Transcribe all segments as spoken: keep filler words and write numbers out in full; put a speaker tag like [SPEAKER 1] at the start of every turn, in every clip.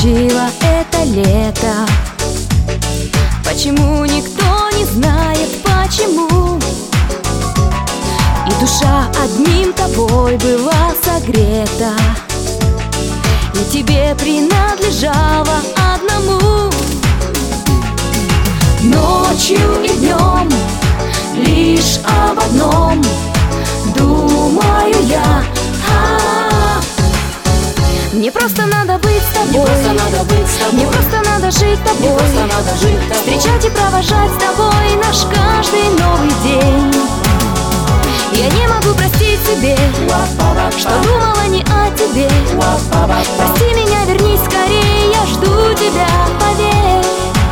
[SPEAKER 1] замочила это лето. Почему никто не знает почему? И душа одним тобой была согрета, и тебе принадлежала одному. Ночью и днем лишь об одном думаю я. А-а-а. Мне просто надо быть с тобой.
[SPEAKER 2] Мне просто надо быть с тобой.
[SPEAKER 1] Мне просто надо жить тобой.
[SPEAKER 2] Мне просто надо жить тобой.
[SPEAKER 1] Встречать и провожать с тобой наш каждый новый день. Я не могу простить себе, что думала не о тебе. Прости меня, вернись скорее, я жду тебя, поверь.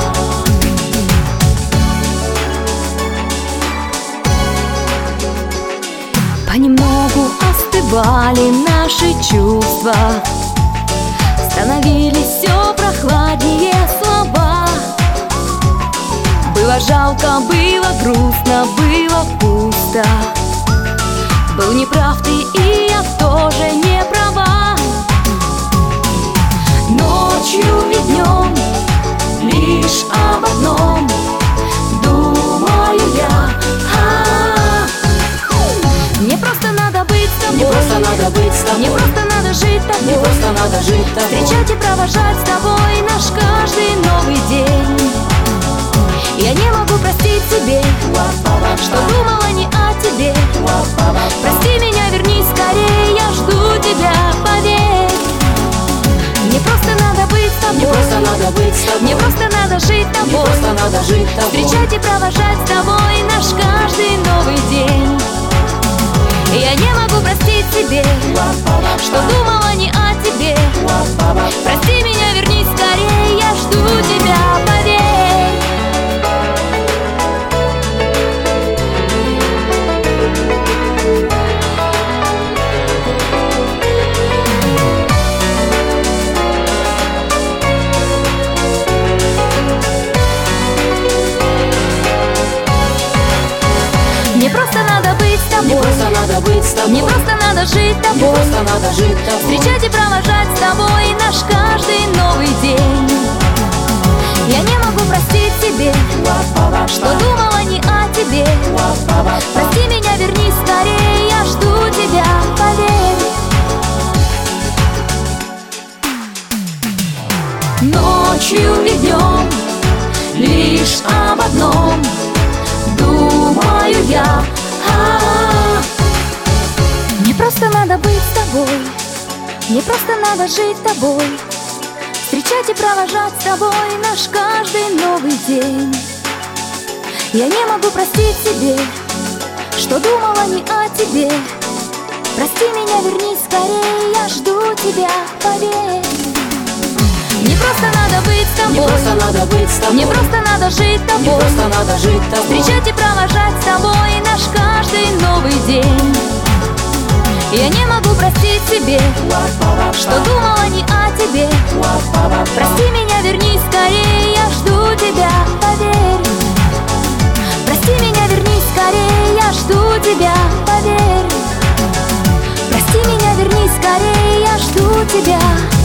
[SPEAKER 1] Понемногу остывали наши чувства, становились все прохладнее слова. Было жалко, было грустно, было пусто. Был неправ ты, и я тоже не права. Ночью и днем лишь об одном думаю я. А-а-а. Мне просто надо быть с тобой.
[SPEAKER 2] Мне просто надо быть с тобой.
[SPEAKER 1] Мне просто надо жить тобой.
[SPEAKER 2] Мне просто надо жить тобой.
[SPEAKER 1] Встречать и провожать с тобой наш каждый новый день. Я не могу простить себе, что думала не о тебе. Прости меня, вернись скорее, я жду тебя, поверь. Мне просто надо быть с тобой.
[SPEAKER 2] Мне просто надо быть с тобой.
[SPEAKER 1] Мне просто надо жить тобой.
[SPEAKER 2] Мне просто надо жить тобой.
[SPEAKER 1] Встречать и провожать с тобой наш каждый новый день. Я не могу простить себе, что думала не о тебе. Прости меня, вернись скорее, я жду тебя, поверь. Мне просто надо быть с тобой.
[SPEAKER 2] Мне просто надо быть с тобой.
[SPEAKER 1] Мне просто надо жить тобой.
[SPEAKER 2] Мне просто надо жить тобой.
[SPEAKER 1] Встречать и провожать с тобой наш каждый новый день. Я не могу простить себе, что думала не о тебе. Прости меня, вернись скорее, я жду тебя, поверь. Ночью и днем лишь об одном думаю я. А-а-а. Мне просто надо быть с тобой. Мне просто надо жить тобой. Встречать и провожать с тобой наш каждый новый день. Я не могу простить себе, что думала не о тебе. Прости меня, вернись скорее, я жду тебя, поверь. Мне просто надо быть с тобой.
[SPEAKER 2] Мне просто надо быть с тобой.
[SPEAKER 1] Мне просто надо жить тобой.
[SPEAKER 2] Мне просто надо жить тобой.
[SPEAKER 1] Встречать и провожать с тобой наш каждый новый день. Я не могу простить себе, что думала не о тебе. Прости меня, вернись скорее, я жду тебя, поверь. Прости меня, вернись скорее, я жду тебя, поверь. Прости меня, вернись скорее, я жду тебя.